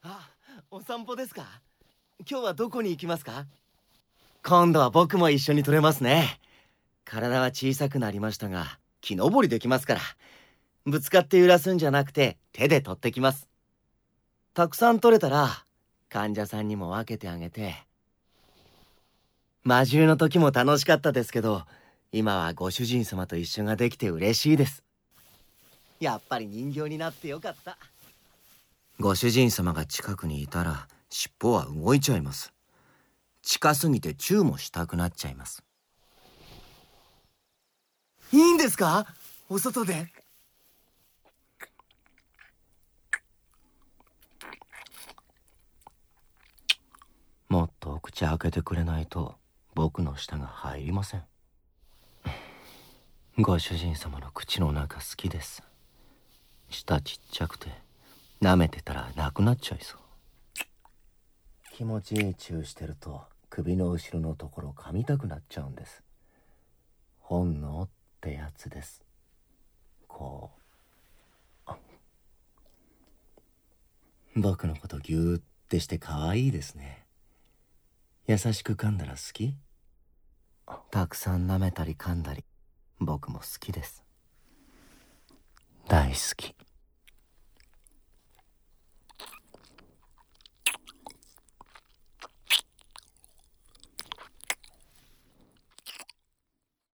あ、お散歩ですか？今日はどこに行きますか？今度は僕も一緒に取れますね。体は小さくなりましたが、木登りできますから。ぶつかって揺らすんじゃなくて手で取ってきます。たくさん取れたら患者さんにも分けてあげて。魔獣の時も楽しかったですけど、今はご主人様と一緒ができて嬉しいです。やっぱり人形になってよかった。ご主人様が近くにいたら尻尾は動いちゃいます。近すぎてチューもしたくなっちゃいます。いいんですか？お外で。もっとお口開けてくれないと僕の舌が入りません。ご主人様の口の中好きです。舌ちっちゃくて舐めてたらなくなっちゃいそう。気持ちいいチューしてると首の後ろのところ噛みたくなっちゃうんです。本能ってやつです。こう僕のことギューってして可愛いですね。優しく噛んだら好き？たくさん舐めたり噛んだり僕も好きです。大好き。